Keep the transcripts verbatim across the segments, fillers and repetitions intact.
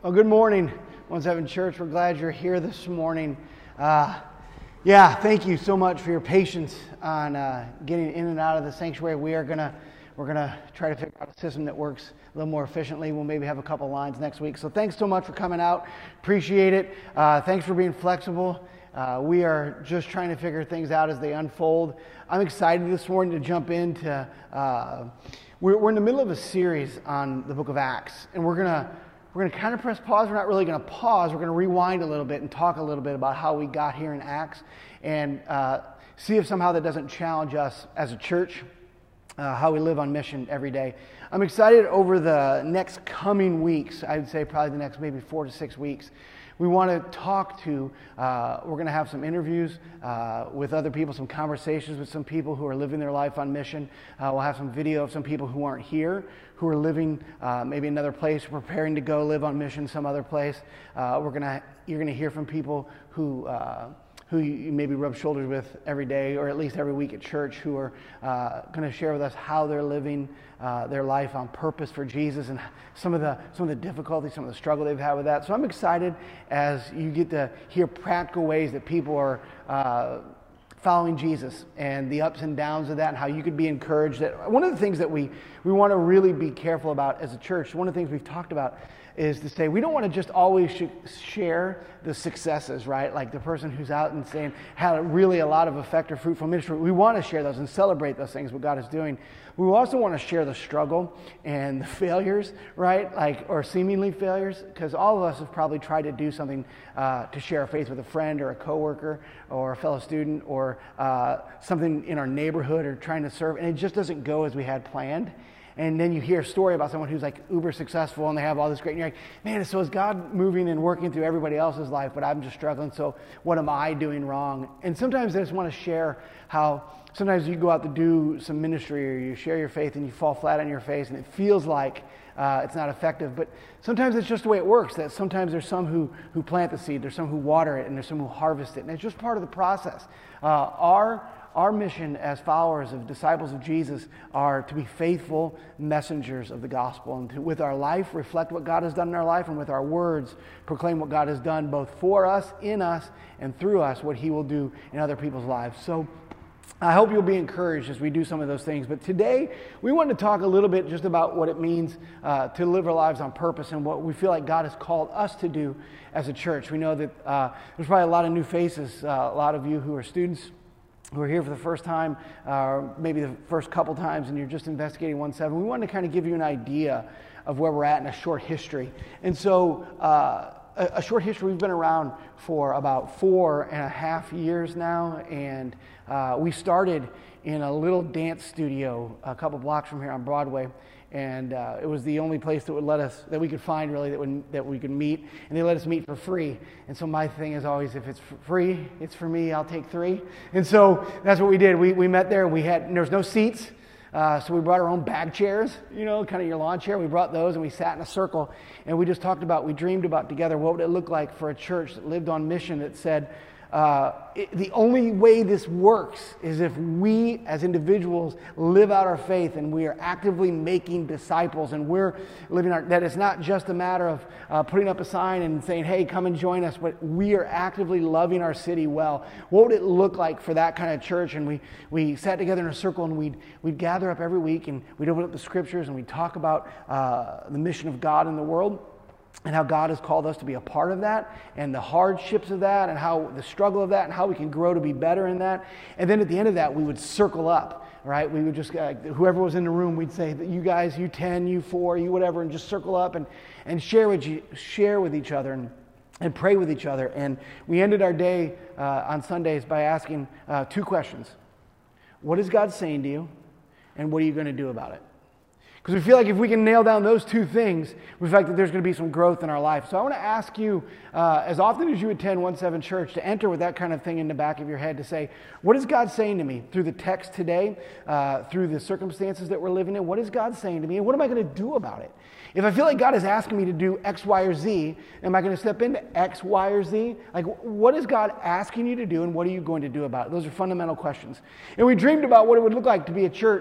Well, good morning, one seven Church. We're glad you're here this morning. Uh, yeah, thank you so much for your patience on uh, getting in and out of the sanctuary. We are gonna we're gonna try to figure out a system that works a little more efficiently. We'll maybe have a couple lines next week. So thanks so much for coming out. Appreciate it. Uh, thanks for being flexible. Uh, we are just trying to figure things out as they unfold. I'm excited this morning to jump into. Uh, we're, we're in the middle of a series on the Book of Acts, and we're gonna. We're going to kind of press pause. We're not really going to pause. We're going to rewind a little bit and talk a little bit about how we got here in Acts and uh, see if somehow that doesn't challenge us as a church, uh, how we live on mission every day. I'm excited over the next coming weeks. I would say probably the next maybe four to six weeks. We want to talk to, uh, we're going to have some interviews uh, with other people, some conversations with some people who are living their life on mission. Uh, we'll have some video of some people who aren't here, who are living uh, maybe another place, preparing to go live on mission some other place. Uh, we're gonna, you're going to hear from people who uh, who you maybe rub shoulders with every day or at least every week at church, who are uh, going to share with us how they're living uh, their life on purpose for Jesus and some of the some of the difficulties, some of the struggle they've had with that. So I'm excited as you get to hear practical ways that people are uh, following Jesus and the ups and downs of that and how you could be encouraged. That one of the things that we, we want to really be careful about as a church, one of the things we've talked about is to say we don't want to just always sh- share the successes, right? Like the person who's out and saying had really a lot of effect or fruitful ministry. We want to share those and celebrate those things, what God is doing. We also want to share the struggle and the failures, right? Like, or seemingly failures, because all of us have probably tried to do something uh, to share our faith with a friend or a coworker or a fellow student or uh, something in our neighborhood or trying to serve, and it just doesn't go as we had planned. And then you hear a story about someone who's like uber successful and they have all this great, and you're like, man, so is God moving and working through everybody else's life, but I'm just struggling, so what am I doing wrong? And sometimes I just want to share how sometimes you go out to do some ministry or you share your faith and you fall flat on your face and it feels like uh, it's not effective, but sometimes it's just the way it works, that sometimes there's some who, who plant the seed, there's some who water it, and there's some who harvest it, and it's just part of the process. Uh, our Our mission as followers of disciples of Jesus are to be faithful messengers of the gospel and to, with our life, reflect what God has done in our life, and with our words, proclaim what God has done both for us, in us, and through us, what He will do in other people's lives. So I hope you'll be encouraged as we do some of those things. But today, we want to talk a little bit just about what it means uh, to live our lives on purpose and what we feel like God has called us to do as a church. We know that uh, there's probably a lot of new faces, uh, a lot of you who are students who are here for the first time, uh, maybe the first couple times, and you're just investigating one seven. We wanted to kind of give you an idea of where we're at in a short history. And so uh, a, a short history, we've been around for about four and a half years now, and uh, we started in a little dance studio a couple blocks from here on Broadway. And uh, it was the only place that would let us, that we could find really, that would that we could meet, and they let us meet for free. And so my thing is always, if it's free, it's for me, I'll take three. And so that's what we did. We we met there, and we had, and there was no seats, uh, so we brought our own bag chairs, you know, kind of your lawn chair. We brought those, and we sat in a circle, and we just talked about, we dreamed about together, what would it look like for a church that lived on mission, that said, Uh, it, the only way this works is if we as individuals live out our faith and we are actively making disciples, and we're living our, that it's not just a matter of uh, putting up a sign and saying, hey, come and join us, but we are actively loving our city well. What would it look like for that kind of church? And we, we sat together in a circle, and we'd, we'd gather up every week, and we'd open up the scriptures, and we'd talk about uh, the mission of God in the world, and how God has called us to be a part of that, and the hardships of that, and how the struggle of that, and how we can grow to be better in that. And then at the end of that, we would circle up, right? We would just, uh, whoever was in the room, we'd say, that you guys, you ten, you four, you whatever, and just circle up and, and share with you, share with each other and, and pray with each other. And we ended our day uh, on Sundays by asking uh, two questions. What is God saying to you? And what are you going to do about it? Because we feel like if we can nail down those two things, we feel like that there's going to be some growth in our life. So I want to ask you, uh, as often as you attend one seven Church, to enter with that kind of thing in the back of your head, to say, what is God saying to me through the text today, uh, through the circumstances that we're living in? What is God saying to me, and what am I going to do about it? If I feel like God is asking me to do X, Y, or Z, am I going to step into X, Y, or Z? Like, what is God asking you to do, and what are you going to do about it? Those are fundamental questions. And we dreamed about what it would look like to be a church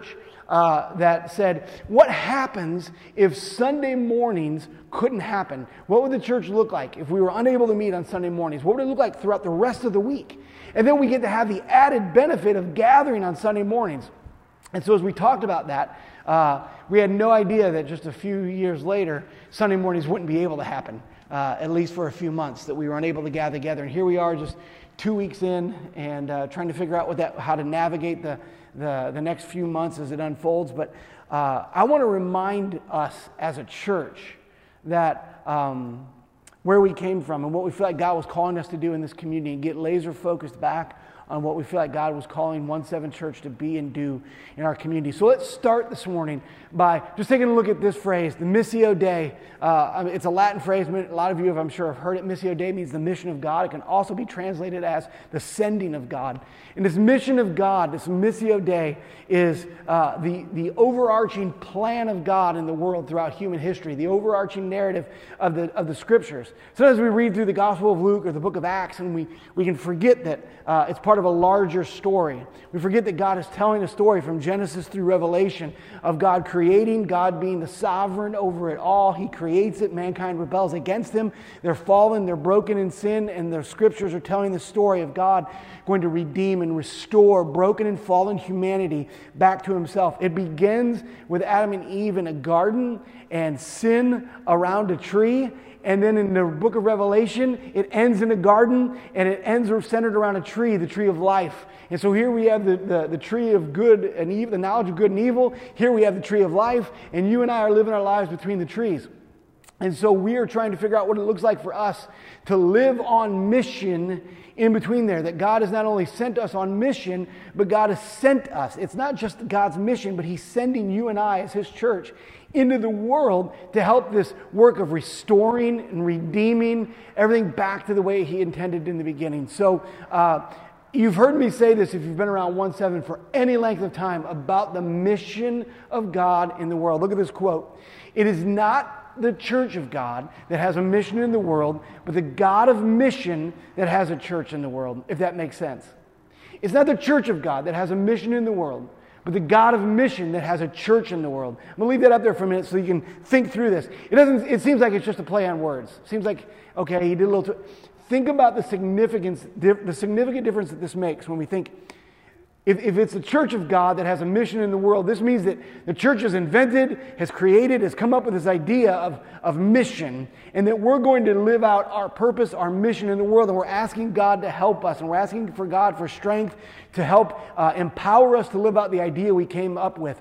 uh, that said, what happens if Sunday mornings couldn't happen? What would the church look like if we were unable to meet on Sunday mornings? What would it look like throughout the rest of the week? And then we get to have the added benefit of gathering on Sunday mornings. And so as we talked about that, uh, we had no idea that just a few years later, Sunday mornings wouldn't be able to happen, uh, at least for a few months, that we were unable to gather together. And here we are just two weeks in and uh, trying to figure out what that, how to navigate the, the, the next few months as it unfolds. But uh, I want to remind us as a church that um, where we came from and what we feel like God was calling us to do in this community and get laser focused back on what we feel like God was calling one seven Church to be and do in our community. So let's start this morning by just taking a look at this phrase, the Missio Dei. Uh, I mean, it's a Latin phrase. A lot of you, have, I'm sure, have heard it. Missio Dei means the mission of God. It can also be translated as the sending of God. And this mission of God, this Missio Dei, is uh, the, the overarching plan of God in the world throughout human history, the overarching narrative of the of the Scriptures. Sometimes we read through the Gospel of Luke or the book of Acts, and we, we can forget that uh, it's part of a larger story. We forget that God is telling a story from Genesis through Revelation of God creating, God being the sovereign over it all. He creates it. Mankind rebels against him. They're fallen. They're broken in sin. And the Scriptures are telling the story of God going to redeem and restore broken and fallen humanity back to himself. It begins with Adam and Eve in a garden and sin around a tree. And then in the book of Revelation, it ends in a garden, and it ends centered around a tree, the tree of life. And so here we have the, the, the tree of good and evil, the knowledge of good and evil. Here we have the tree of life, and you and I are living our lives between the trees. And so we are trying to figure out what it looks like for us to live on mission in between there. That God has not only sent us on mission, but God has sent us. It's not just God's mission, but He's sending you and I as His church into the world to help this work of restoring and redeeming everything back to the way He intended in the beginning. So uh, you've heard me say this if you've been around one seven for any length of time about the mission of God in the world. Look at this quote. It is not the church of God that has a mission in the world, but the God of mission that has a church in the world, if that makes sense. It's not the church of God that has a mission in the world, but the God of mission that has a church in the world. I'm going to leave that up there for a minute so you can think through this. It doesn't. It seems like it's just a play on words. It seems like, okay, he did a little... T- think about the significance, the significant difference that this makes when we think, If, if it's the church of God that has a mission in the world, this means that the church has invented, has created, has come up with this idea of, of mission, and that we're going to live out our purpose, our mission in the world, and we're asking God to help us, and we're asking for God for strength to help uh, empower us to live out the idea we came up with.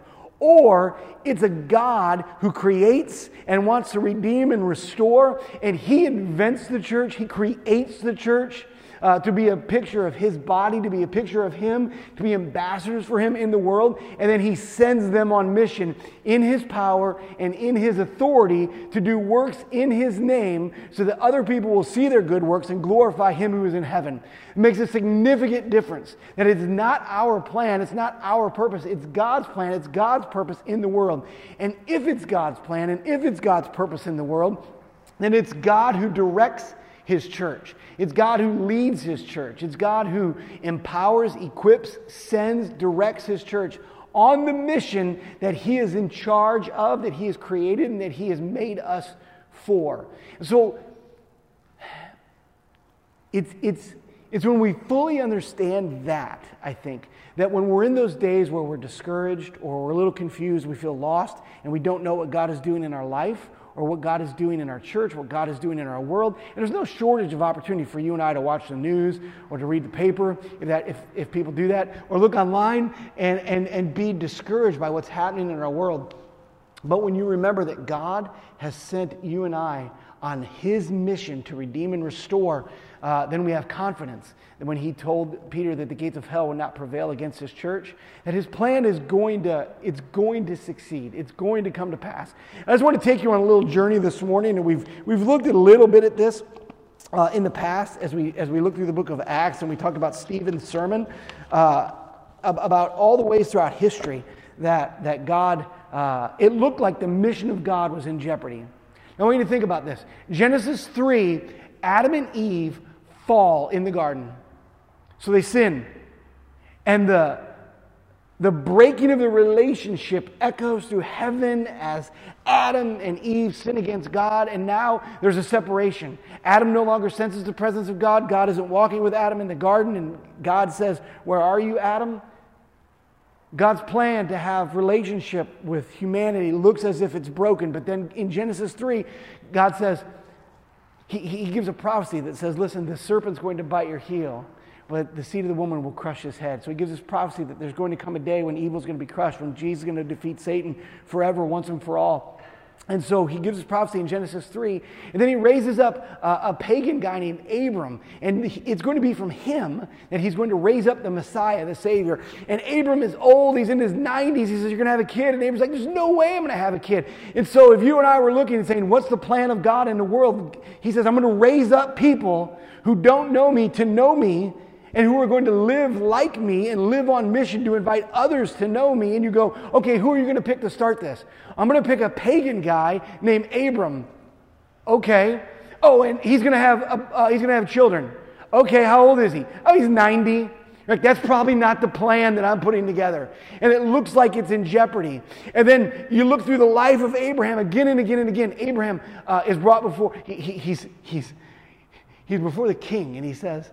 Or it's a God who creates and wants to redeem and restore, and He invents the church, He creates the church, Uh, to be a picture of His body, to be a picture of Him, to be ambassadors for Him in the world. And then He sends them on mission in His power and in His authority to do works in His name so that other people will see their good works and glorify Him who is in heaven. It makes a significant difference that it's not our plan, it's not our purpose, it's God's plan, it's God's purpose in the world. And if it's God's plan and if it's God's purpose in the world, then it's God who directs His church. It's God who leads His church. It's God who empowers, equips, sends, directs His church on the mission that He is in charge of, that He has created, and that He has made us for. So it's it's it's when we fully understand that, I think, that when we're in those days where we're discouraged or we're a little confused, we feel lost, and we don't know what God is doing in our life, or what God is doing in our church, what God is doing in our world. And there's no shortage of opportunity for you and I to watch the news or to read the paper, if that if, if people do that, or look online and, and, and be discouraged by what's happening in our world. But when you remember that God has sent you and I on His mission to redeem and restore, uh, then we have confidence that when He told Peter that the gates of hell would not prevail against His church, that His plan is going to, it's going to succeed. It's going to come to pass. I just want to take you on a little journey this morning, and we've we've looked at a little bit at this uh, in the past as we as we look through the book of Acts, and we talked about Stephen's sermon, uh, about all the ways throughout history that that God, uh, it looked like the mission of God was in jeopardy. Now I want you to think about this. Genesis three, Adam and Eve fall in the garden. So they sin. And the, The breaking of the relationship echoes through heaven as Adam and Eve sin against God, and now there's a separation. Adam no longer senses the presence of God. God isn't walking with Adam in the garden, and God says, "Where are you, Adam?" God's plan to have relationship with humanity looks as if it's broken, but then in Genesis three, God says, he, he gives a prophecy that says, listen, the serpent's going to bite your heel, but the seed of the woman will crush his head. So he gives this prophecy that there's going to come a day when evil's going to be crushed, when Jesus is going to defeat Satan forever, once and for all. And so he gives this prophecy in Genesis three, and then he raises up a, a pagan guy named Abram, and it's going to be from him that he's going to raise up the Messiah, the Savior. And Abram is old, he's in his nineties, he says, you're going to have a kid, and Abram's like, there's no way I'm going to have a kid. And so if you and I were looking and saying, what's the plan of God in the world? He says, I'm going to raise up people who don't know me to know me, and who are going to live like me and live on mission to invite others to know me. And you go, okay, who are you going to pick to start this? I'm going to pick a pagan guy named Abram. Okay. Oh, and he's going to have a, uh, he's going to have children. Okay, how old is he? Oh, he's ninety. Like, that's probably not the plan that I'm putting together. And it looks like it's in jeopardy. And then you look through the life of Abraham again and again and again. Abraham uh, is brought before, he, he, he's, he's, he's before the king, and he says,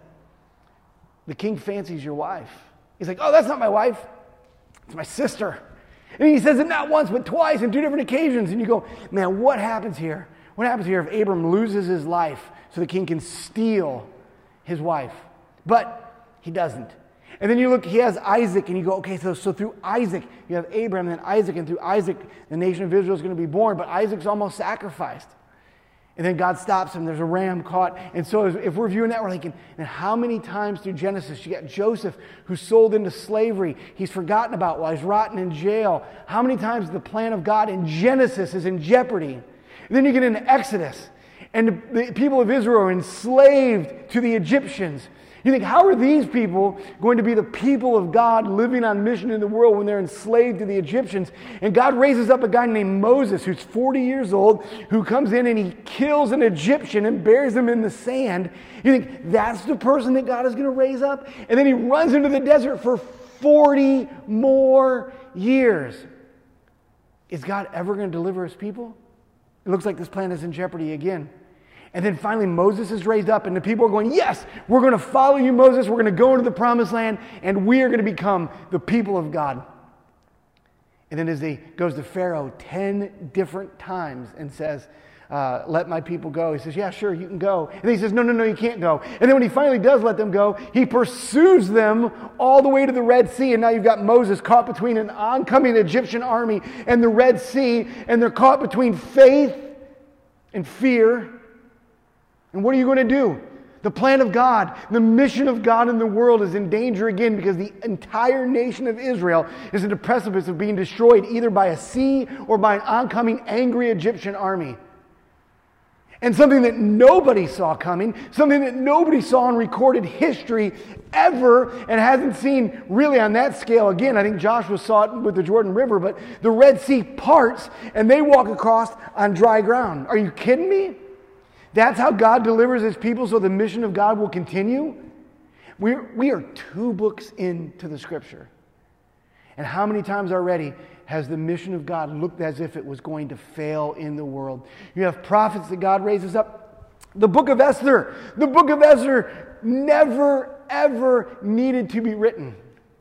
the king fancies your wife. He's like, oh, that's not my wife. It's my sister. And he says it not once, but twice on two different occasions. And you go, man, what happens here? What happens here if Abram loses his life so the king can steal his wife? But he doesn't. And then you look, he has Isaac, and you go, okay, so, so through Isaac, you have Abraham and then Isaac, and through Isaac, the nation of Israel is going to be born, but Isaac's almost sacrificed. And then God stops him. There's a ram caught. And so if we're viewing that, we're thinking, and how many times through Genesis you got Joseph who's sold into slavery. He's forgotten about while he's rotting in jail. How many times the plan of God in Genesis is in jeopardy? And then you get into Exodus, and the people of Israel are enslaved to the Egyptians. You think, how are these people going to be the people of God living on mission in the world when they're enslaved to the Egyptians? And God raises up a guy named Moses, who's forty years old, who comes in and he kills an Egyptian and buries him in the sand. You think, that's the person that God is going to raise up? And then he runs into the desert for forty more years. Is God ever going to deliver his people? It looks like this plan is in jeopardy again. And then finally Moses is raised up, and the people are going, yes, we're going to follow you, Moses. We're going to go into the promised land, and we are going to become the people of God. And then as he goes to Pharaoh ten different times and says, uh, let my people go. He says, yeah, sure, you can go. And then he says, no, no, no, you can't go. And then when he finally does let them go, he pursues them all the way to the Red Sea. And now you've got Moses caught between an oncoming Egyptian army and the Red Sea, and they're caught between faith and fear. And what are you going to do? The plan of God, the mission of God in the world is in danger again because the entire nation of Israel is at the precipice of being destroyed either by a sea or by an oncoming angry Egyptian army. And something that nobody saw coming, something that nobody saw in recorded history ever and hasn't seen really on that scale. Again, I think Joshua saw it with the Jordan River, but the Red Sea parts and they walk across on dry ground. Are you kidding me? That's how God delivers his people so the mission of God will continue? We're, we are two books into the Scripture. And how many times already has the mission of God looked as if it was going to fail in the world? You have prophets that God raises up. The book of Esther, the book of Esther never, ever needed to be written.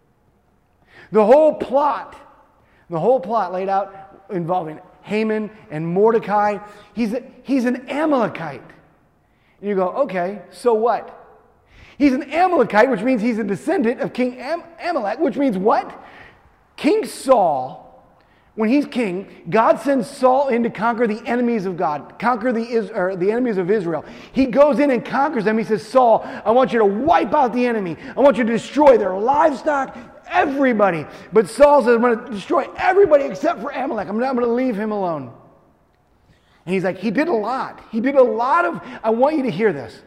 The whole plot, the whole plot laid out involving Haman and Mordecai, he's, a, he's an Amalekite. And you go, okay, so what? He's an Amalekite, which means he's a descendant of King Am- Amalek, which means what? King Saul, when he's king, God sends Saul in to conquer the enemies of God, conquer the, Is- or the enemies of Israel. He goes in and conquers them. He says, Saul, I want you to wipe out the enemy. I want you to destroy their livestock, everybody. But Saul says, I'm going to destroy everybody except for Amalek. I'm not going to leave him alone. And he's like, he did a lot. He did a lot of, I want you to hear this.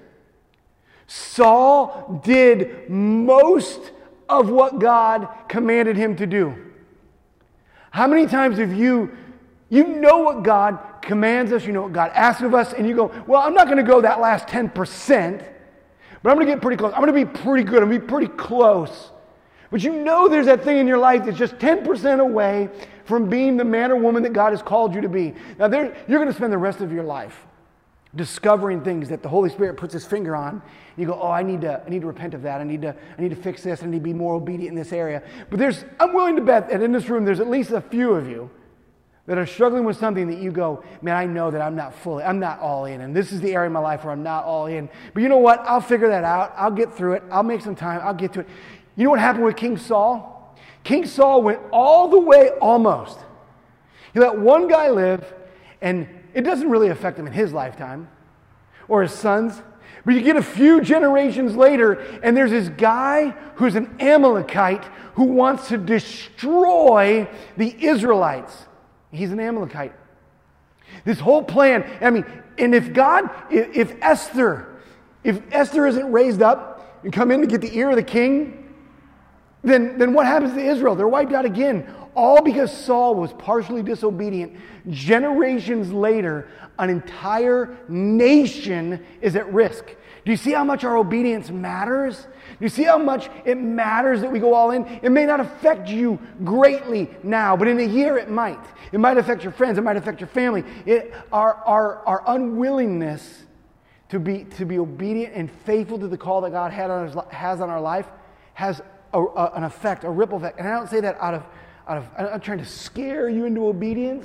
Saul did most of what God commanded him to do. How many times have you, you know what God commands us, you know what God asks of us, and you go, well, I'm not going to go that last ten percent, but I'm going to get pretty close. I'm going to be pretty good. I'm going to be pretty close. But you know there's that thing in your life that's just ten percent away from being the man or woman that God has called you to be. Now, there, you're going to spend the rest of your life discovering things that the Holy Spirit puts His finger on. And you go, oh, I need to, I need to repent of that. I need to, I need to fix this. I need to be more obedient in this area. But there's, I'm willing to bet that in this room, there's at least a few of you that are struggling with something that you go, man, I know that I'm not fully, I'm not all in. And this is the area of my life where I'm not all in. But you know what? I'll figure that out. I'll get through it. I'll make some time. I'll get to it. You know what happened with King Saul? King Saul went all the way almost. He let one guy live, and it doesn't really affect him in his lifetime or his sons. But you get a few generations later, and there's this guy who's an Amalekite who wants to destroy the Israelites. He's an Amalekite. This whole plan, I mean, and if God, if, if Esther, if Esther isn't raised up and come in to get the ear of the king, then, then what happens to Israel? They're wiped out again. All because Saul was partially disobedient. Generations later, an entire nation is at risk. Do you see how much our obedience matters? Do you see how much it matters that we go all in? It may not affect you greatly now, but in a year it might. It might affect your friends. It might affect your family. It, our, our, our unwillingness to be, to be obedient and faithful to the call that God had on his, has on our life has a, a, an effect, a ripple effect. And I don't say that out of, out of, I'm not trying to scare you into obedience,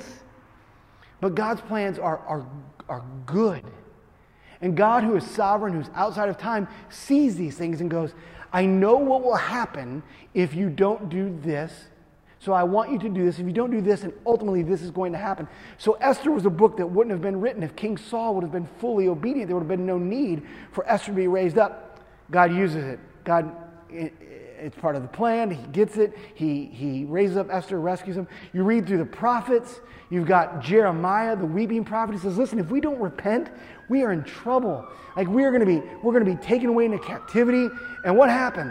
but God's plans are, are, are good. And God, who is sovereign, who's outside of time, sees these things and goes, I know what will happen if you don't do this, so I want you to do this. If you don't do this, and ultimately this is going to happen. So Esther was a book that wouldn't have been written if King Saul would have been fully obedient. There would have been no need for Esther to be raised up. God uses it. God, it, it's part of the plan. He gets it. He, he raises up Esther, rescues him. You read through the prophets. You've got Jeremiah, the weeping prophet. He says, listen, if we don't repent, we are in trouble. Like we are going to be, we're going to be taken away into captivity. And what happens?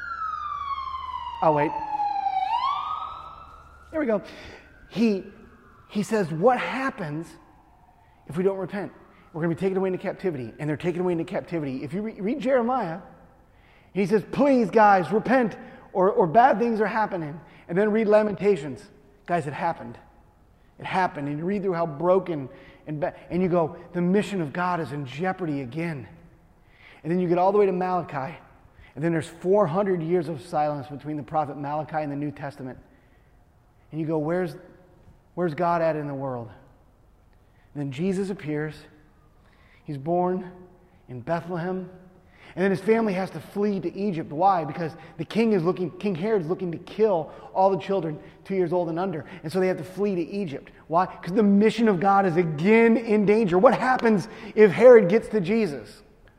Oh, wait. There we go. He, he says, what happens if we don't repent? We're going to be taken away into captivity. And they're taken away into captivity. If you re- read Jeremiah, he says, please, guys, repent, or, or bad things are happening. And then read Lamentations. Guys, it happened. It happened. And you read through how broken and bad. And you go, the mission of God is in jeopardy again. And then you get all the way to Malachi. And then there's four hundred years of silence between the prophet Malachi and the New Testament. And you go, where's, where's God at in the world? And then Jesus appears. He's born in Bethlehem. And then his family has to flee to Egypt. Why? Because the king is looking, King Herod is looking to kill all the children two years old and under. And so they have to flee to Egypt. Why? Because the mission of God is again in danger. What happens if Herod gets to Jesus?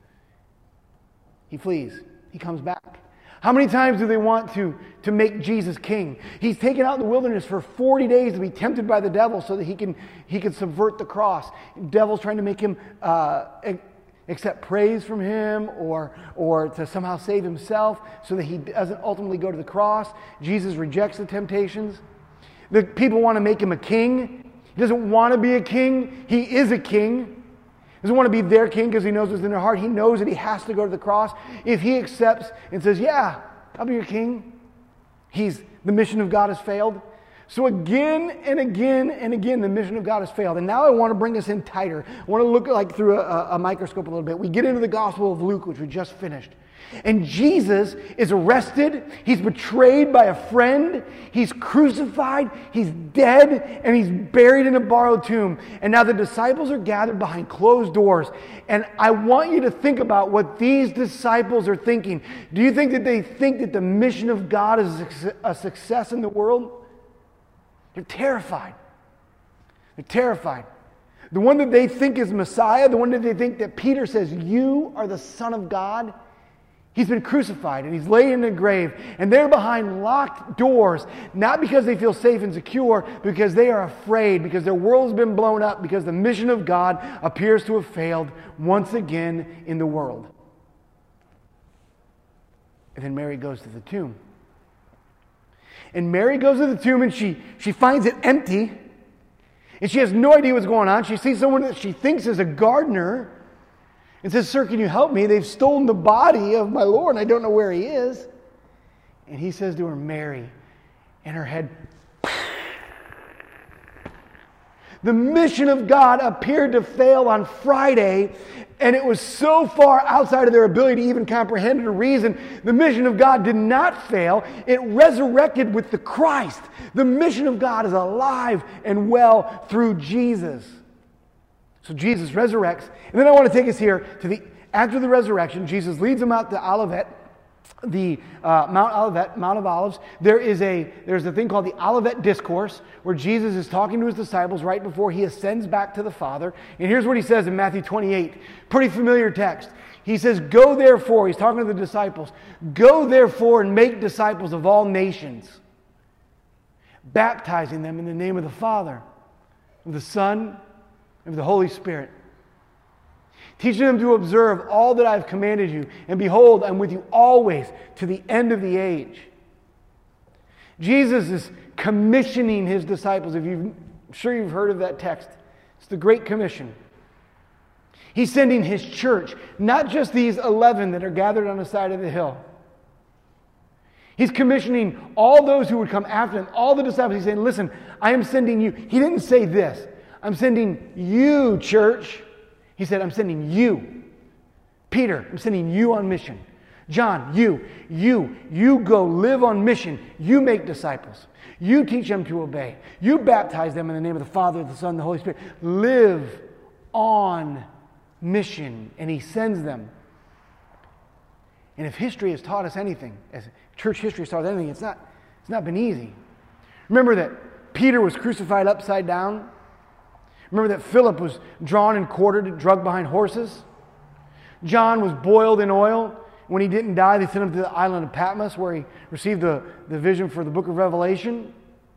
He flees. He comes back. How many times do they want to, to make Jesus king? He's taken out in the wilderness for forty days to be tempted by the devil so that he can, he can subvert the cross. The devil's trying to make him uh, accept praise from him or, or to somehow save himself so that he doesn't ultimately go to the cross. Jesus rejects the temptations. The people want to make him a king. He doesn't want to be a king. He is a king. He doesn't want to be their king because he knows what's in their heart. He knows that he has to go to the cross. If he accepts and says, yeah, I'll be your king, he's, the mission of God has failed. So again and again and again, the mission of God has failed. And now I want to bring us in tighter. I want to look like through a, a microscope a little bit. We get into the Gospel of Luke, which we just finished. And Jesus is arrested. He's betrayed by a friend. He's crucified. He's dead. And he's buried in a borrowed tomb. And now the disciples are gathered behind closed doors. And I want you to think about what these disciples are thinking. Do you think that they think that the mission of God is a success in the world? They're terrified. They're terrified. The one that they think is Messiah, the one that they think that Peter says, you are the Son of God, he's been crucified and he's laid in a grave. And they're behind locked doors, not because they feel safe and secure, because they are afraid, because their world's been blown up, because the mission of God appears to have failed once again in the world. And then Mary goes to the tomb. And Mary goes to the tomb and she, she finds it empty. And she has no idea what's going on. She sees someone that she thinks is a gardener and says, sir, can you help me? They've stolen the body of my Lord and I don't know where he is. And he says to her, Mary, and her head. The mission of God appeared to fail on Friday, and it was so far outside of their ability to even comprehend or reason. The mission of God did not fail. It resurrected with the Christ. The mission of God is alive and well through Jesus. So Jesus resurrects. And then I want to take us here to the, after the resurrection, Jesus leads them out to Olivet, the uh, Mount Olivet, Mount of Olives. There is a there's a thing called the Olivet Discourse, where Jesus is talking to his disciples right before he ascends back to the Father. And here's what he says in Matthew twenty-eight. Pretty familiar text. He says, "Go therefore," he's talking to the disciples, "Go therefore and make disciples of all nations, baptizing them in the name of the Father, of the Son, and of the Holy Spirit, teaching them to observe all that I've commanded you. And behold, I'm with you always to the end of the age." Jesus is commissioning his disciples. If you've, I'm sure you've heard of that text. It's the Great Commission. He's sending his church, not just these eleven that are gathered on the side of the hill. He's commissioning all those who would come after him, all the disciples. He's saying, listen, I am sending you. He didn't say this. I'm sending you, church. He said, I'm sending you. Peter, I'm sending you on mission. John, you, you, you go live on mission. You make disciples. You teach them to obey. You baptize them in the name of the Father, the Son, and the Holy Spirit. Live on mission. And he sends them. And if history has taught us anything, as church history has taught us anything, it's not, it's not been easy. Remember that Peter was crucified upside down? Remember that Philip was drawn and quartered and drugged behind horses? John was boiled in oil. When he didn't die, they sent him to the island of Patmos, where he received the, the vision for the book of Revelation.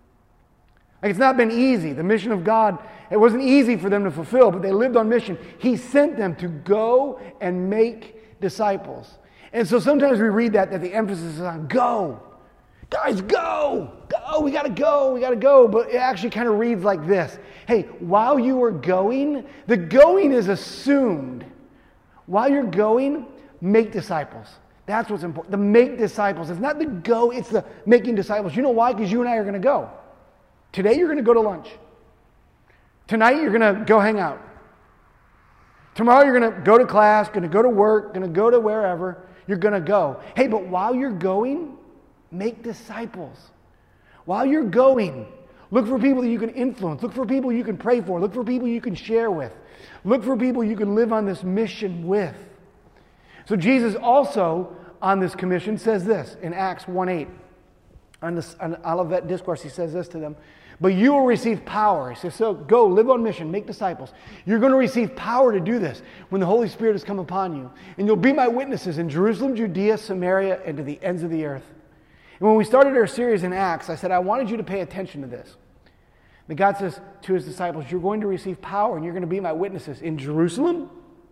Like, it's not been easy. The mission of God, it wasn't easy for them to fulfill, but they lived on mission. He sent them to go and make disciples. And so sometimes we read that, that the emphasis is on go. Guys, go! Go! We gotta go! We gotta go! But it actually kind of reads like this. Hey, while you are going, the going is assumed. While you're going, make disciples. That's what's important. The make disciples. It's not the go, it's the making disciples. You know why? Because you and I are going to go. Today you're going to go to lunch. Tonight you're going to go hang out. Tomorrow you're going to go to class, going to go to work, going to go to wherever. You're going to go. Hey, but while you're going, make disciples. While you're going, look for people that you can influence. Look for people you can pray for. Look for people you can share with. Look for people you can live on this mission with. So Jesus also, on this commission, says this in Acts one eight. On the on Olivet Discourse, he says this to them. But you will receive power. He says, so go, live on mission, make disciples. You're going to receive power to do this when the Holy Spirit has come upon you. And you'll be my witnesses in Jerusalem, Judea, Samaria, and to the ends of the earth. And when we started our series in Acts, I said, I wanted you to pay attention to this. That God says to his disciples, you're going to receive power and you're going to be my witnesses in Jerusalem.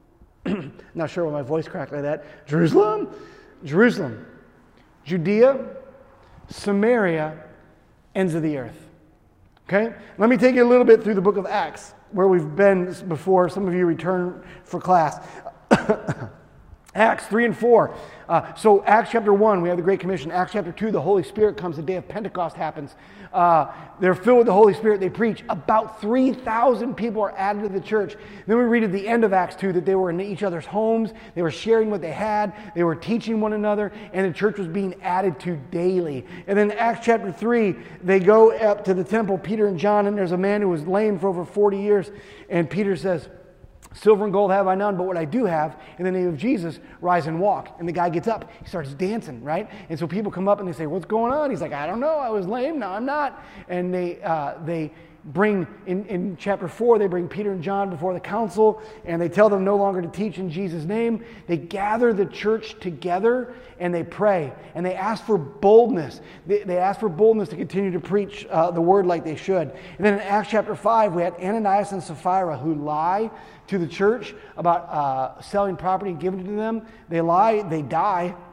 Not sure why my voice cracked like that. Jerusalem, Jerusalem, Judea, Samaria, ends of the earth. Okay? Let me take you a little bit through the book of Acts, where we've been before. Some of you return for class. Acts three and four. Uh, so Acts chapter one, we have the Great Commission. Acts chapter two, the Holy Spirit comes. The day of Pentecost happens. Uh, they're filled with the Holy Spirit. They preach. About three thousand people are added to the church. Then we read at the end of Acts two that they were in each other's homes. They were sharing what they had. They were teaching one another. And the church was being added to daily. And then Acts chapter three, they go up to the temple, Peter and John, and there's a man who was lame for over forty years. And Peter says, silver and gold have I none, but what I do have, in the name of Jesus, rise and walk. And the guy gets up. He starts dancing, right? And so people come up and they say, what's going on? He's like, I don't know. I was lame. No, I'm not. And they uh, they bring, in, in chapter four, they bring Peter and John before the council, and they tell them no longer to teach in Jesus' name. They gather the church together, and they pray. And they ask for boldness. They, they ask for boldness to continue to preach uh, the word like they should. And then in Acts chapter five, we had Ananias and Sapphira who lie to the church about uh, selling property given to them. They lie, they die.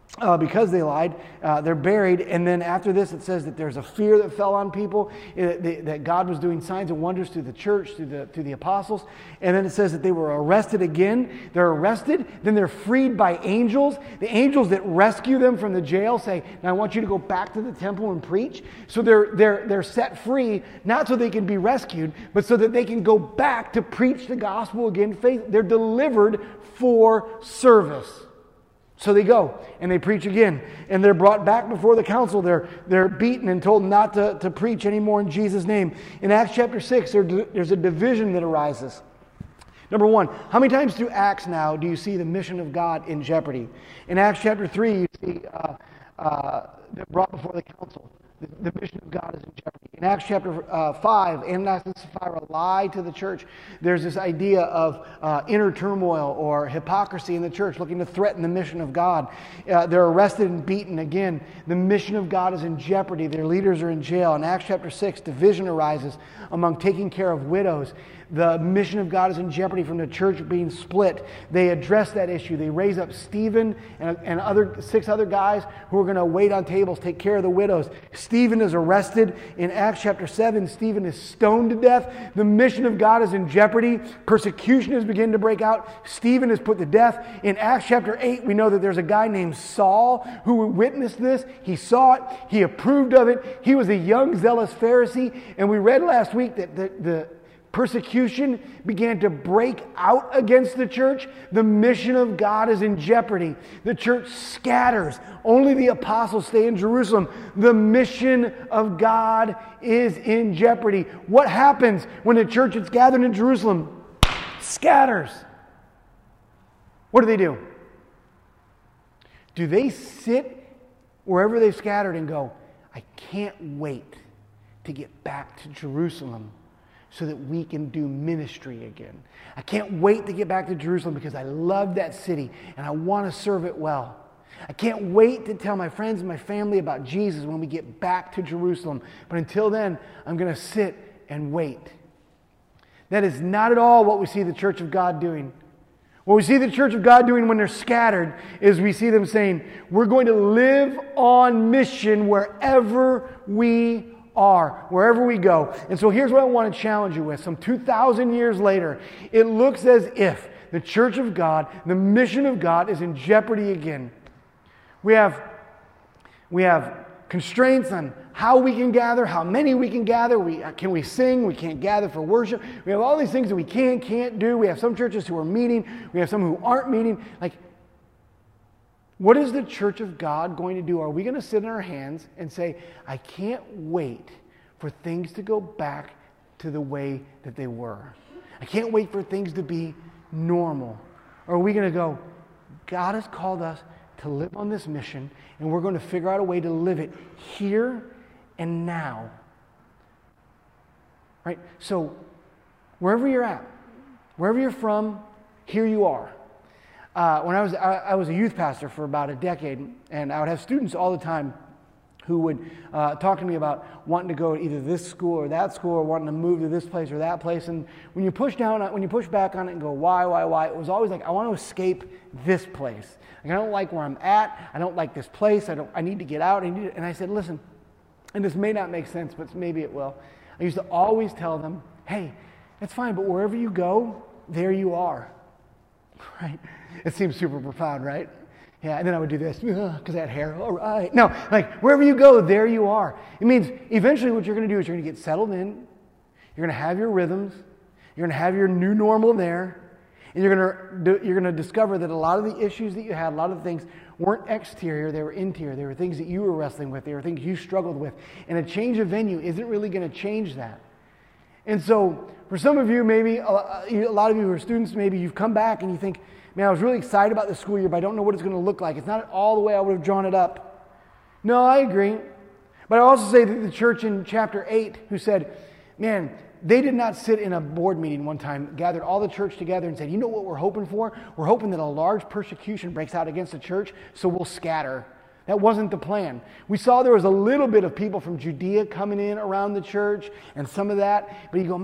Uh, because they lied, uh, they're buried, and then after this it says that there's a fear that fell on people, uh, they, that God was doing signs and wonders through the church, through the, through the apostles, and then it says that they were arrested again. They're arrested, then they're freed by angels. The angels that rescue them from the jail say, now I want you to go back to the temple and preach. So they're, they're, they're set free, not so they can be rescued, but so that they can go back to preach the gospel again. Faith, they're delivered for service. So they go and they preach again, and they're brought back before the council. They're, they're beaten and told not to, to preach anymore in Jesus' name. In Acts chapter six, there, there's a division that arises. Number one, how many times through Acts now do you see the mission of God in jeopardy? In Acts chapter three, you see uh, uh, they're brought before the council. The, the mission of God is in jeopardy. In Acts chapter uh, five, Ananias and Sapphira lie to the church. There's this idea of uh, inner turmoil or hypocrisy in the church, looking to threaten the mission of God. Uh, they're arrested and beaten again. The mission of God is in jeopardy. Their leaders are in jail. In Acts chapter six, division arises among taking care of widows. The mission of God is in jeopardy from the church being split. They address that issue. They raise up Stephen and, and other six other guys who are going to wait on tables, take care of the widows. Stephen is arrested. In Acts chapter seven, Stephen is stoned to death. The mission of God is in jeopardy. Persecution is beginning to break out. Stephen is put to death. In Acts chapter eight, we know that there's a guy named Saul who witnessed this. He saw it. He approved of it. He was a young, zealous Pharisee. And we read last week that the, the persecution began to break out against the church. The mission of God is in jeopardy. The church scatters. Only the apostles stay in Jerusalem. The mission of God is in jeopardy. What happens when the church that's gathered in Jerusalem scatters? What do they do? Do they sit wherever they've scattered and go, I can't wait to get back to Jerusalem so that we can do ministry again. I can't wait to get back to Jerusalem because I love that city and I want to serve it well. I can't wait to tell my friends and my family about Jesus when we get back to Jerusalem. But until then, I'm going to sit and wait. That is not at all what we see the Church of God doing. What we see the Church of God doing when they're scattered is we see them saying, we're going to live on mission wherever we are, wherever we go. And so here's what I want to challenge you with. Some two thousand years later, it looks as if the Church of God, the mission of God, is in jeopardy again. We have, we have constraints on how we can gather, how many we can gather. We, can we sing? We can't gather for worship. We have all these things that we can, can't do. We have some churches who are meeting. We have some who aren't meeting. Like, what is the Church of God going to do? Are we going to sit in our hands and say, I can't wait for things to go back to the way that they were? I can't wait for things to be normal. Or are we going to go, God has called us to live on this mission, and we're going to figure out a way to live it here and now? Right? So, wherever you're at, wherever you're from, here you are. Uh, when I was I, I was a youth pastor for about a decade, and I would have students all the time who would uh, talk to me about wanting to go to either this school or that school, or wanting to move to this place or that place. And when you push down, when you push back on it and go, why, why, why? It was always like, I want to escape this place. Like, I don't like where I'm at. I don't like this place. I don't. I need to get out. I need to, and I said, listen, and this may not make sense, but maybe it will. I used to always tell them, hey, it's fine, but wherever you go, there you are. Right? It seems super profound, right? Yeah, and then I would do this, because I had hair. All right. No, like, wherever you go, there you are. It means eventually what you're going to do is you're going to get settled in. You're going to have your rhythms. You're going to have your new normal there. And you're going to you're going to discover that a lot of the issues that you had, a lot of the things weren't exterior, they were interior. They were things that you were wrestling with. They were things you struggled with. And a change of venue isn't really going to change that. And so for some of you, maybe, a lot of you who are students, maybe you've come back and you think, man, I was really excited about the school year, but I don't know what it's going to look like. It's not all the way I would have drawn it up. No, I agree. But I also say that the church in chapter eight who said, man, they did not sit in a board meeting one time, gathered all the church together and said, you know what we're hoping for? We're hoping that a large persecution breaks out against the church, so we'll scatter. That wasn't the plan. We saw there was a little bit of people from Judea coming in around the church and some of that, but you go, man,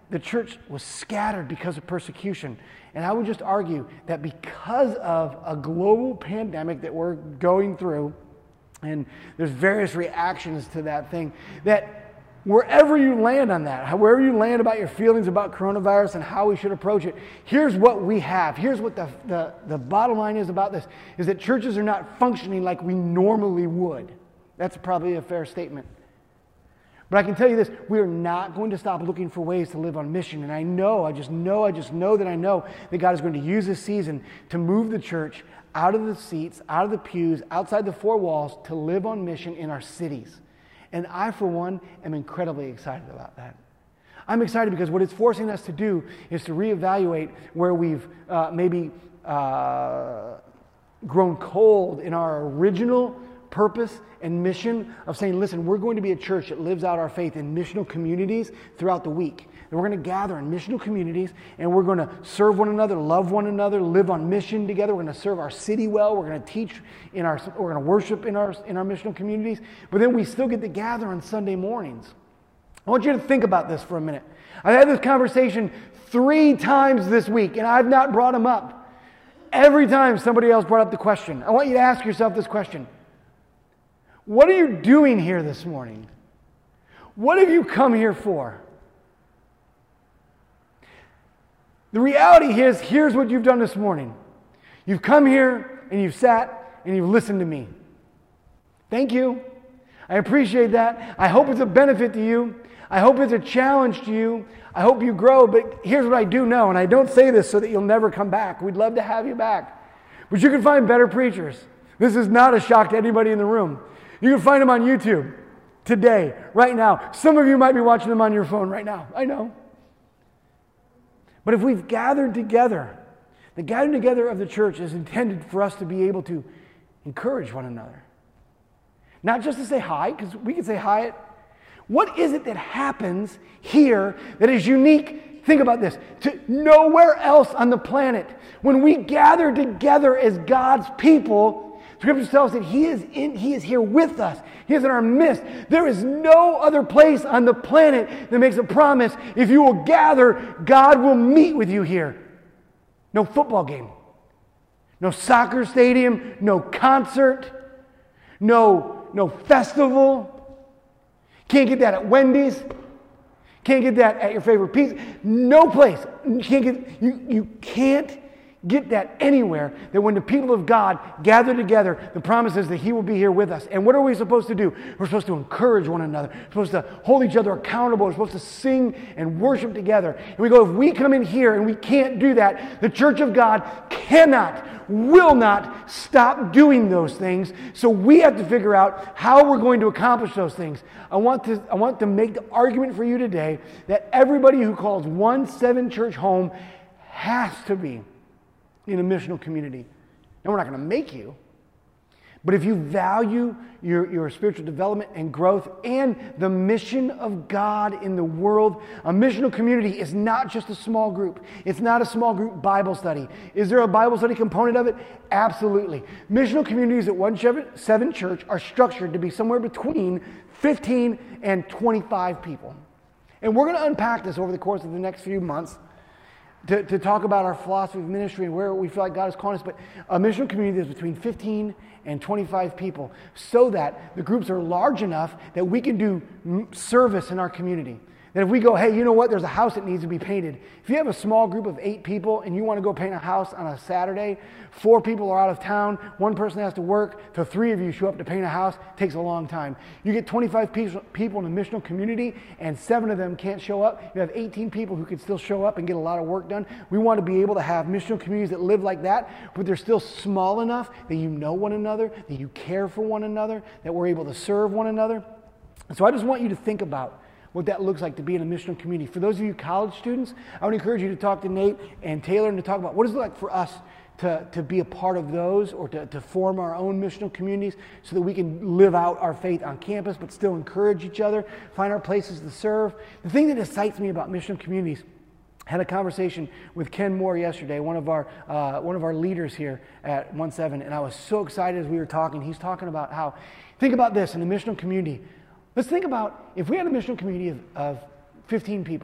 the church was scattered because of persecution. And I would just argue that because of a global pandemic that we're going through, and there's various reactions to that thing, that wherever you land on that, wherever you land about your feelings about coronavirus and how we should approach it, here's what we have. Here's what the, the, the bottom line is about this, is that churches are not functioning like we normally would. That's probably a fair statement. But I can tell you this, we are not going to stop looking for ways to live on mission. And I know, I just know, I just know that I know that God is going to use this season to move the church out of the seats, out of the pews, outside the four walls, to live on mission in our cities. And I, for one, am incredibly excited about that. I'm excited because what it's forcing us to do is to reevaluate where we've uh, maybe uh, grown cold in our original purpose and mission of saying, listen, we're going to be a church that lives out our faith in missional communities throughout the week. And we're going to gather in missional communities, and we're going to serve one another, love one another, live on mission together. We're going to serve our city well. We're going to teach in our, we're going to worship in our, in our missional communities. But then we still get to gather on Sunday mornings. I want you to think about this for a minute. I've had this conversation three times this week, and I've not brought them up. Every time somebody else brought up the question, I want you to ask yourself this question. What are you doing here this morning? What have you come here for? The reality is, here's what you've done this morning. You've come here and you've sat and you've listened to me. Thank you. I appreciate that. I hope it's a benefit to you. I hope it's a challenge to you. I hope you grow, but here's what I do know, and I don't say this so that you'll never come back. We'd love to have you back. But you can find better preachers. This is not a shock to anybody in the room. You can find them on YouTube today, right now. Some of you might be watching them on your phone right now. I know. But if we've gathered together, the gathering together of the church is intended for us to be able to encourage one another. Not just to say hi, because we can say hi. What is it that happens here that is unique? Think about this. To nowhere else on the planet. When we gather together as God's people, Scripture tells us that He is in, He is here with us. He is in our midst. There is no other place on the planet that makes a promise. If you will gather, God will meet with you here. No football game. No soccer stadium. No concert. No, no festival. Can't get that at Wendy's. Can't get that at your favorite pizza. No place. You can't get, you, you can't get that anywhere, that when the people of God gather together, the promise is that He will be here with us. And what are we supposed to do? We're supposed to encourage one another. We're supposed to hold each other accountable. We're supposed to sing and worship together. And we go, if we come in here and we can't do that, the church of God cannot, will not stop doing those things. So we have to figure out how we're going to accomplish those things. I want to, I want to make the argument for you today that everybody who calls one seven church home has to be in a missional community. And we're not going to make you. But if you value your, your spiritual development and growth and the mission of God in the world, a missional community is not just a small group. It's not a small group Bible study. Is there a Bible study component of it? Absolutely. Missional communities at one seven Church are structured to be somewhere between fifteen and twenty-five people. And we're going to unpack this over the course of the next few months. To, to talk about our philosophy of ministry and where we feel like God is calling us, but a missional community is between fifteen and twenty-five people, so that the groups are large enough that we can do service in our community. That if we go, hey, you know what, there's a house that needs to be painted. If you have a small group of eight people and you want to go paint a house on a Saturday, four people are out of town, one person has to work, so three of you show up to paint a house, it takes a long time. You get twenty-five people in a missional community and seven of them can't show up. You have eighteen people who can still show up and get a lot of work done. We want to be able to have missional communities that live like that, but they're still small enough that you know one another, that you care for one another, that we're able to serve one another. And so I just want you to think about what that looks like to be in a missional community. For those of you college students, I would encourage you to talk to Nate and Taylor and to talk about what does it like for us to, to be a part of those, or to, to form our own missional communities so that we can live out our faith on campus but still encourage each other, find our places to serve. The thing that excites me about missional communities, I had a conversation with Ken Moore yesterday, one of our uh, one of our leaders here at one seven, and I was so excited as we were talking. He's talking about how, think about this, in the missional community. Let's think about if we had a missional community of, of fifteen people,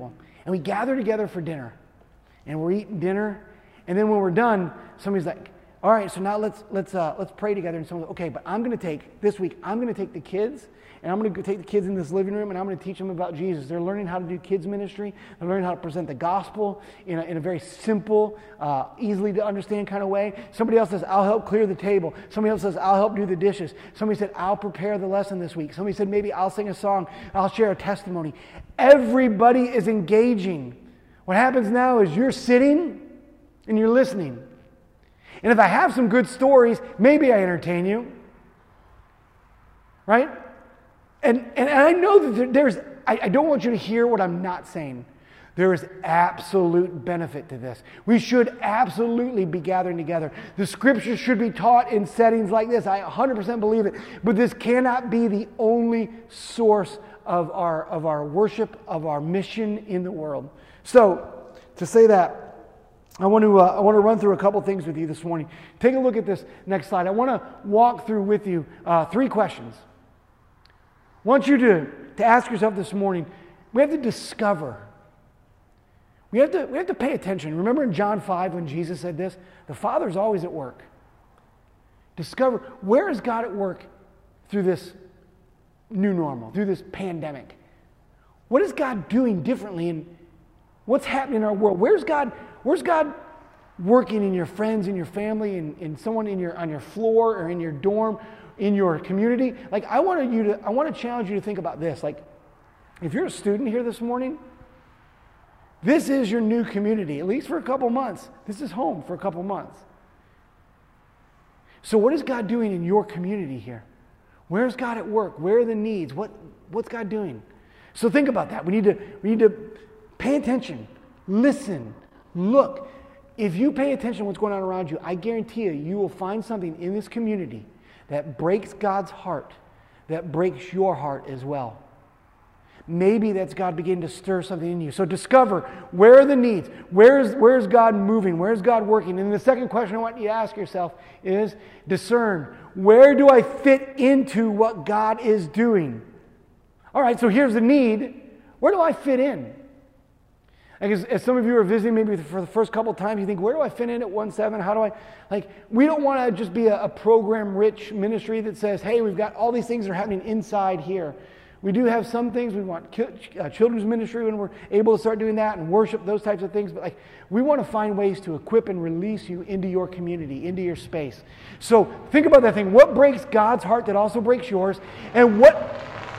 And we gather together for dinner. And we're eating dinner. And then when we're done, somebody's like, all right, so now let's let's uh, let's pray together. And someone's like, okay, but I'm going to take, this week, I'm going to take the kids, and I'm going to take the kids in this living room, and I'm going to teach them about Jesus. They're learning how to do kids ministry. They're learning how to present the gospel in a, in a very simple, uh, easily to understand kind of way. Somebody else says, I'll help clear the table. Somebody else says, I'll help do the dishes. Somebody said, I'll prepare the lesson this week. Somebody said, maybe I'll sing a song. I'll share a testimony. Everybody is engaging. What happens now is you're sitting and you're listening. And if I have some good stories, maybe I entertain you. Right? And and I know that there's, I, I don't want you to hear what I'm not saying. There is absolute benefit to this. We should absolutely be gathering together. The scriptures should be taught in settings like this. I one hundred percent believe it. But this cannot be the only source of our, of our worship, of our mission in the world. So, to say that, I want to uh, I want to run through a couple things with you this morning. Take a look at this next slide. I want to walk through with you uh, three questions. I want you to, to ask yourself this morning, we have to discover. We have to we have to pay attention. Remember in John five when Jesus said this? The Father's always at work. Discover, where is God at work through this new normal, through this pandemic? What is God doing differently in what's happening in our world? Where's God Where's God working in your friends, in your family, in, in someone in your on your floor or in your dorm, in your community? Like I want you to, I want to challenge you to think about this. Like, if you're a student here this morning, this is your new community, at least for a couple months. This is home for a couple months. So what is God doing in your community here? Where's God at work? Where are the needs? What what's God doing? So think about that. We need to we need to pay attention, listen. Look, if you pay attention to what's going on around you, I guarantee you, you will find something in this community that breaks God's heart, that breaks your heart as well. Maybe that's God beginning to stir something in you. So discover, where are the needs? Where is, where is God moving? Where is God working? And the second question I want you to ask yourself is, discern, where do I fit into what God is doing? All right, so here's the need. Where do I fit in? Like as, as some of you are visiting maybe for the first couple of times, you think, where do I fit in at one seven? How do I, like, we don't want to just be a, a program-rich ministry that says, hey, we've got all these things that are happening inside here. We do have some things. We want ki- uh, children's ministry when we're able to start doing that and worship, those types of things. But like, we want to find ways to equip and release you into your community, into your space. So think about that thing. What breaks God's heart that also breaks yours? And what...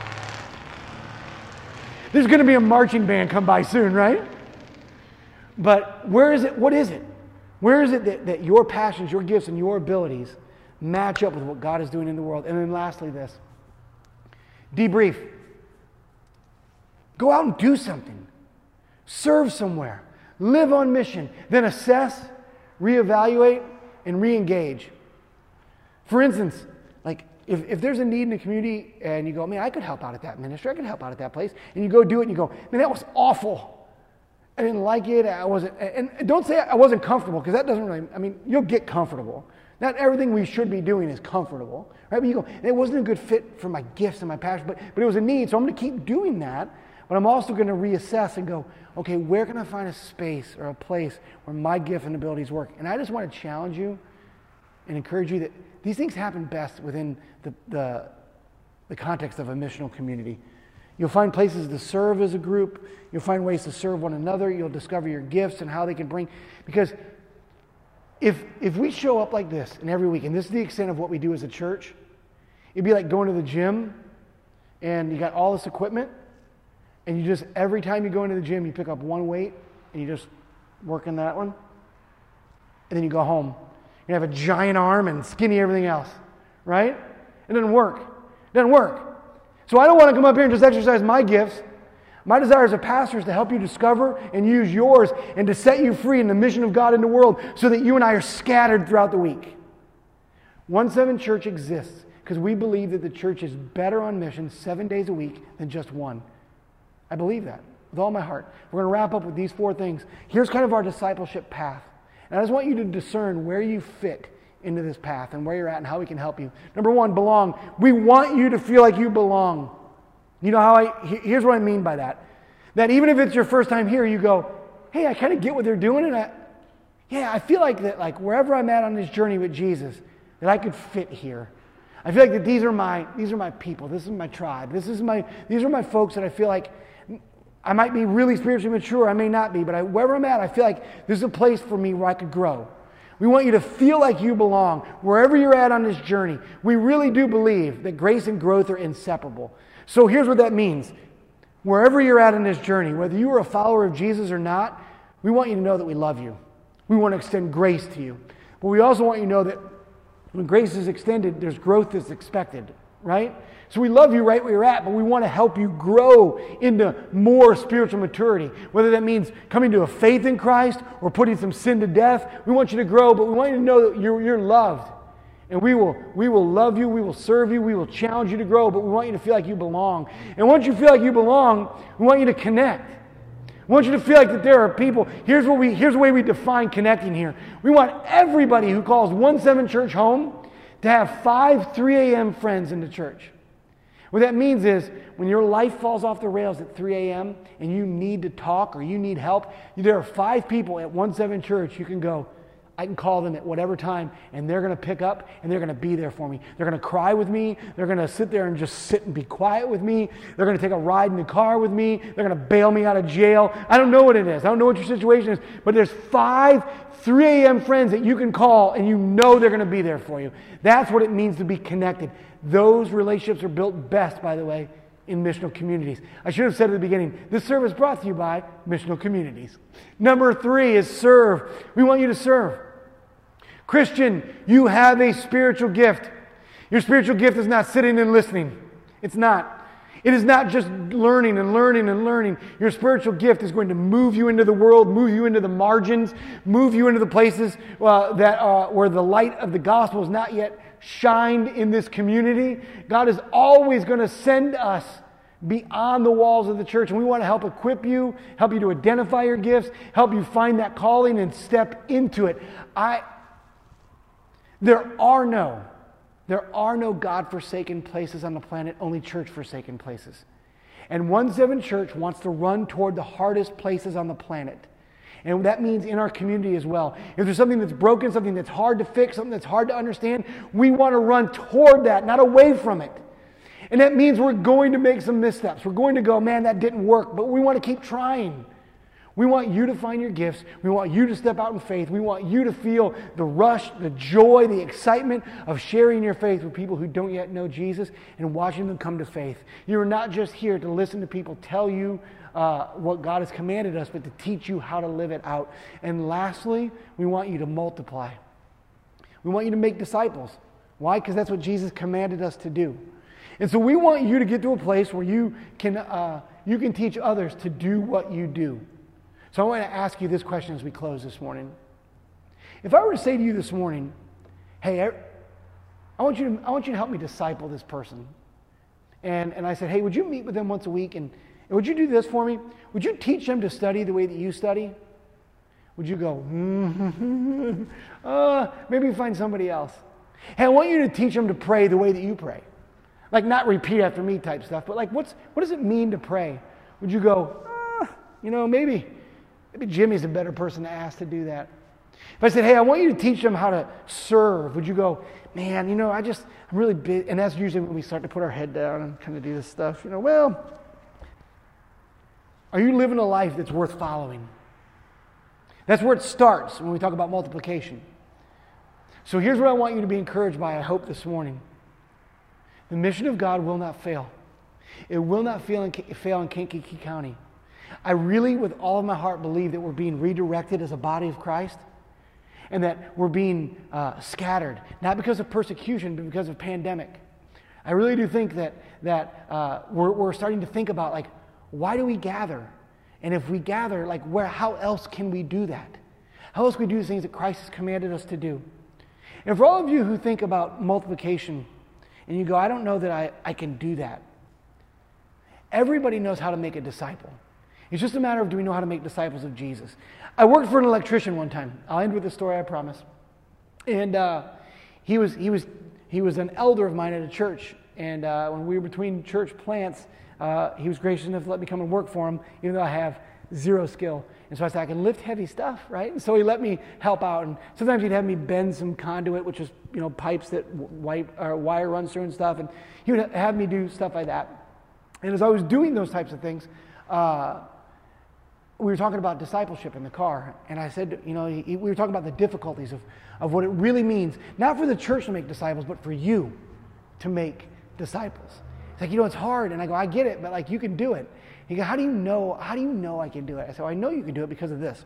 There's going to be a marching band come by soon, right? But where is it? What is it? Where is it that, that your passions, your gifts, and your abilities match up with what God is doing in the world? And then lastly, this. Debrief. Go out and do something. Serve somewhere. Live on mission. Then assess, reevaluate, and re-engage. For instance, like if, if there's a need in the community and you go, man, I could help out at that ministry. I could help out at that place. And you go do it and you go, man, that was awful. I didn't like it. I wasn't, and don't say I wasn't comfortable, because that doesn't really, I mean, you'll get comfortable. Not everything we should be doing is comfortable, right? But you go, it wasn't a good fit for my gifts and my passion, but, but it was a need, so I'm going to keep doing that, but I'm also going to reassess and go, okay, where can I find a space or a place where my gift and abilities work? And I just want to challenge you and encourage you that these things happen best within the, the, the context of a missional community. You'll find places to serve as a group. You'll find ways to serve one another. You'll discover your gifts and how they can bring... Because if if we show up like this and every week, and this is the extent of what we do as a church, it'd be like going to the gym and you got all this equipment and you just, every time you go into the gym, you pick up one weight and you just work in that one. And then you go home. You have a giant arm and skinny everything else, right? It doesn't work. It doesn't work. So I don't want to come up here and just exercise my gifts. My desire as a pastor is to help you discover and use yours and to set you free in the mission of God in the world so that you and I are scattered throughout the week. one seven Church exists because we believe that the church is better on mission seven days a week than just one. I believe that with all my heart. We're going to wrap up with these four things. Here's kind of our discipleship path. And I just want you to discern where you fit into this path and where you're at and how we can help you. Number one, belong. We want you to feel like you belong. You know how I, here's what I mean by that. That even if it's your first time here, you go, hey, I kind of get what they're doing, and I, yeah, I feel like that, like wherever I'm at on this journey with Jesus, that I could fit here. I feel like that these are my these are my people. This is my tribe. This is my these are my folks that I feel like I might be really spiritually mature. I may not be, but I, wherever I'm at, I feel like this is a place for me where I could grow. We want you to feel like you belong wherever you're at on this journey. We really do believe that grace and growth are inseparable. So here's what that means. Wherever you're at in this journey, whether you are a follower of Jesus or not, we want you to know that we love you. We want to extend grace to you. But we also want you to know that when grace is extended, there's growth that's expected, right? So we love you right where you're at, but we want to help you grow into more spiritual maturity. Whether that means coming to a faith in Christ or putting some sin to death, we want you to grow, but we want you to know that you're, you're loved. And we will, we will love you, we will serve you, we will challenge you to grow, but we want you to feel like you belong. And once you feel like you belong, we want you to connect. We want you to feel like that there are people. Here's what we here's the way we define connecting here. We want everybody who calls one seven Church home to have five three a.m. friends in the church. What that means is when your life falls off the rails at three a.m. and you need to talk or you need help, there are five people at one seven Church you can go. I can call them at whatever time, and they're going to pick up, and they're going to be there for me. They're going to cry with me. They're going to sit there and just sit and be quiet with me. They're going to take a ride in the car with me. They're going to bail me out of jail. I don't know what it is. I don't know what your situation is, but there's five three a.m. friends that you can call, and you know they're going to be there for you. That's what it means to be connected. Those relationships are built best, by the way, in missional communities. I should have said at the beginning, this service brought to you by missional communities. Number three is serve. We want you to serve. Christian, you have a spiritual gift. Your spiritual gift is not sitting and listening. It's not. It is not just learning and learning and learning. Your spiritual gift is going to move you into the world, move you into the margins, move you into the places uh, that uh, where the light of the gospel is not yet shined in this community. God is always going to send us beyond the walls of the church, and we want to help equip you, help you to identify your gifts, help you find that calling and step into it. I There are no, there are no God-forsaken places on the planet, only church-forsaken places. And one seven Church wants to run toward the hardest places on the planet. And that means in our community as well. If there's something that's broken, something that's hard to fix, something that's hard to understand, we want to run toward that, not away from it. And that means we're going to make some missteps. We're going to go, man, that didn't work, but we want to keep trying. We want you to find your gifts. We want you to step out in faith. We want you to feel the rush, the joy, the excitement of sharing your faith with people who don't yet know Jesus and watching them come to faith. You're not just here to listen to people tell you uh, what God has commanded us, but to teach you how to live it out. And lastly, we want you to multiply. We want you to make disciples. Why? Because that's what Jesus commanded us to do. And so we want you to get to a place where you can, uh, you can teach others to do what you do. So I want to ask you this question as we close this morning. If I were to say to you this morning, hey, I, I want you to, I want you to help me disciple this person. And, and I said, hey, would you meet with them once a week? And, and would you do this for me? Would you teach them to study the way that you study? Would you go, mm-hmm, uh, maybe find somebody else. Hey, I want you to teach them to pray the way that you pray. Like not repeat after me type stuff, but like what's what does it mean to pray? Would you go, uh, you know, maybe... Maybe Jimmy's a better person to ask to do that. If I said, hey, I want you to teach them how to serve, would you go, man, you know, I just, I'm really big. And that's usually when we start to put our head down and kind of do this stuff. You know, well, are you living a life that's worth following? That's where it starts when we talk about multiplication. So here's what I want you to be encouraged by, I hope, this morning. The mission of God will not fail. It will not fail in, fail in Kankakee County. I really, with all of my heart, believe that we're being redirected as a body of Christ and that we're being uh, scattered, not because of persecution, but because of pandemic. I really do think that, that uh, we're, we're starting to think about, like, why do we gather? And if we gather, like, where? How else can we do that? How else can we do the things that Christ has commanded us to do? And for all of you who think about multiplication and you go, I don't know that I, I can do that. Everybody knows how to make a disciple. It's just a matter of, do we know how to make disciples of Jesus? I worked for an electrician one time. I'll end with this story, I promise. And uh, he was he was he was an elder of mine at a church. And uh, when we were between church plants, uh, he was gracious enough to let me come and work for him, even though I have zero skill. And so I said, I can lift heavy stuff, right? And so he let me help out. And sometimes he'd have me bend some conduit, which is, you know, pipes that white, or wire runs through and stuff. And he would have me do stuff like that. And as I was doing those types of things, uh, we were talking about discipleship in the car. And I said, you know, he, we were talking about the difficulties of, of what it really means, not for the church to make disciples, but for you to make disciples. It's like, you know, it's hard. And I go, I get it, but like, you can do it. He goes, how do you know, how do you know I can do it? I said, well, I know you can do it because of this.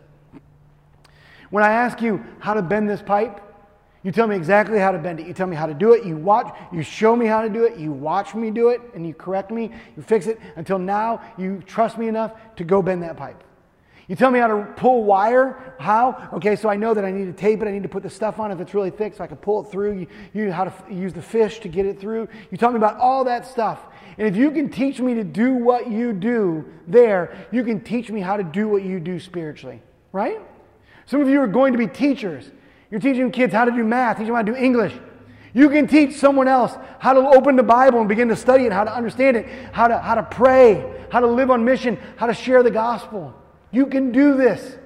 When I ask you how to bend this pipe, you tell me exactly how to bend it. You tell me how to do it. You watch, you show me how to do it. You watch me do it, and you correct me. You fix it until now you trust me enough to go bend that pipe. You tell me how to pull wire. How? Okay, so I know that I need to tape it. I need to put the stuff on if it's really thick so I can pull it through. You, you know how to f- use the fish to get it through. You tell me about all that stuff. And if you can teach me to do what you do there, you can teach me how to do what you do spiritually, right? Some of you are going to be teachers. You're teaching kids how to do math, teaching them how to do English. You can teach someone else how to open the Bible and begin to study it, how to understand it, how to, how to pray, how to live on mission, how to share the gospel. You can do this.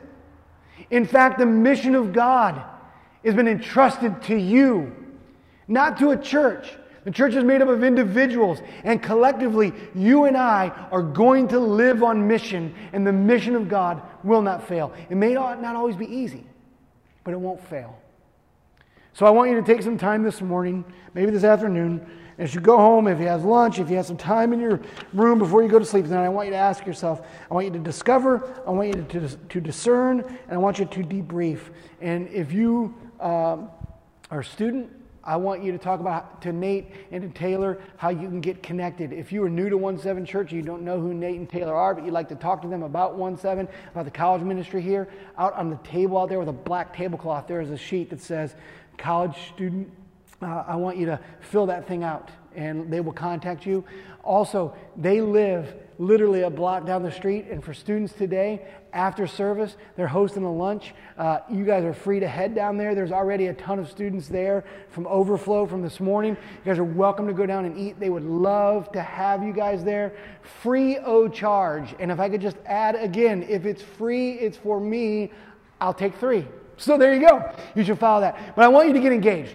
In fact, the mission of God has been entrusted to you, not to a church. The church is made up of individuals, and collectively, you and I are going to live on mission, and the mission of God will not fail. It may not, not always be easy, but it won't fail. So I want you to take some time this morning, maybe this afternoon, as you go home, if you have lunch, if you have some time in your room before you go to sleep, then I want you to ask yourself, I want you to discover, I want you to, to, to discern, and I want you to debrief. And if you um, are a student, I want you to talk about to Nate and to Taylor how you can get connected. If you are new to one seven Church, you don't know who Nate and Taylor are, but you'd like to talk to them about one seven, about the college ministry here, out on the table out there with a black tablecloth, there is a sheet that says, college student, uh, I want you to fill that thing out, and they will contact you. Also, they live literally a block down the street, and for students today, after service, they're hosting a lunch. Uh, you guys are free to head down there. There's already a ton of students there from Overflow from this morning. You guys are welcome to go down and eat. They would love to have you guys there. Free o charge. And if I could just add again, if it's free, it's for me, I'll take three. So there you go. You should follow that. But I want you to get engaged.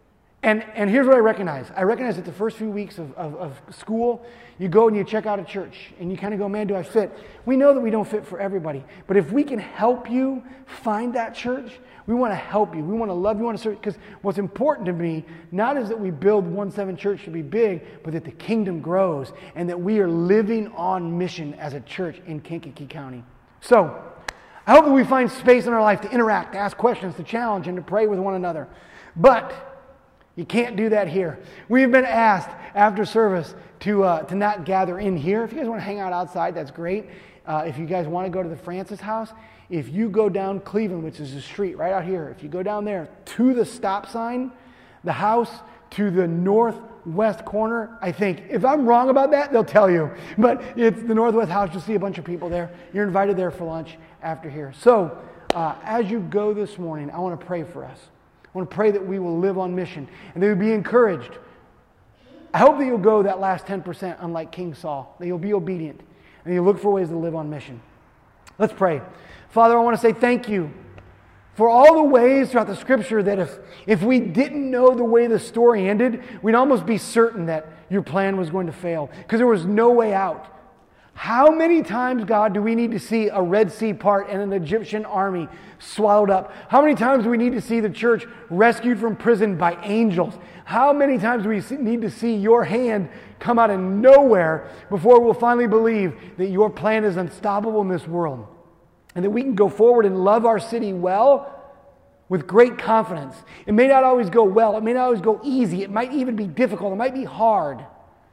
And and here's what I recognize. I recognize that the first few weeks of, of, of school, you go and you check out a church, and you kind of go, man, do I fit? We know that we don't fit for everybody. But if we can help you find that church, we want to help you. We want to love you. We want to serve. Because what's important to me, not is that we build one seven Church to be big, but that the kingdom grows, and that we are living on mission as a church in Kankakee County. So, I hope that we find space in our life to interact, to ask questions, to challenge, and to pray with one another. But you can't do that here. We've been asked after service to uh, to not gather in here. If you guys want to hang out outside, that's great. Uh, if you guys want to go to the Francis house, if you go down Cleveland, which is a street right out here, if you go down there to the stop sign, the house to the northwest corner, I think. If I'm wrong about that, they'll tell you. But it's the northwest house. You'll see a bunch of people there. You're invited there for lunch after here. So uh, as you go this morning, I want to pray for us. I want to pray that we will live on mission and that we will be encouraged. I hope that you'll go that last ten percent unlike King Saul, that you'll be obedient and you'll look for ways to live on mission. Let's pray. Father, I want to say thank you for all the ways throughout the scripture that if, if we didn't know the way the story ended, we'd almost be certain that your plan was going to fail because there was no way out. How many times, God, do we need to see a Red Sea part and an Egyptian army swallowed up? How many times do we need to see the church rescued from prison by angels? How many times do we need to see your hand come out of nowhere before we'll finally believe that your plan is unstoppable in this world? And that we can go forward and love our city well with great confidence. It may not always go well. It may not always go easy. It might even be difficult. It might be hard.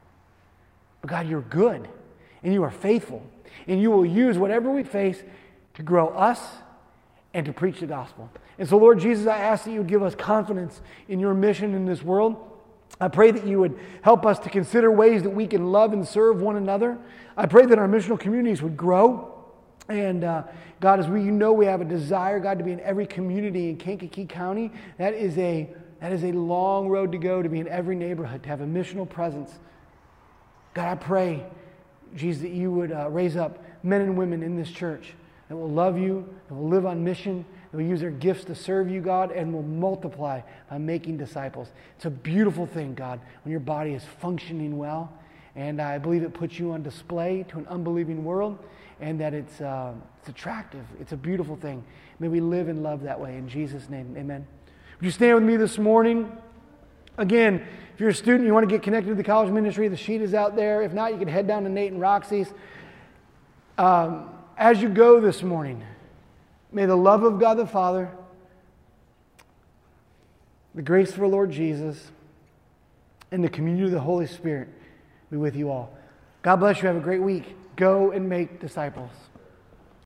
But God, you're good. And you are faithful. And you will use whatever we face to grow us and to preach the gospel. And so, Lord Jesus, I ask that you would give us confidence in your mission in this world. I pray that you would help us to consider ways that we can love and serve one another. I pray that our missional communities would grow. And uh, God, as we you know we have a desire, God, to be in every community in Kankakee County. That is a that is a long road to go, to be in every neighborhood, to have a missional presence. God, I pray Jesus, that you would uh, raise up men and women in this church that will love you, that will live on mission, that will use their gifts to serve you, God, and will multiply by making disciples. It's a beautiful thing, God, when your body is functioning well. And I believe it puts you on display to an unbelieving world, and that it's, uh, it's attractive. It's a beautiful thing. May we live and love that way. In Jesus' name, amen. Would you stand with me this morning? Again, if you're a student, you want to get connected to the college ministry, the sheet is out there. If not, you can head down to Nate and Roxy's. Um, as you go this morning, may the love of God the Father, the grace of our Lord Jesus, and the communion of the Holy Spirit be with you all. God bless you. Have a great week. Go and make disciples.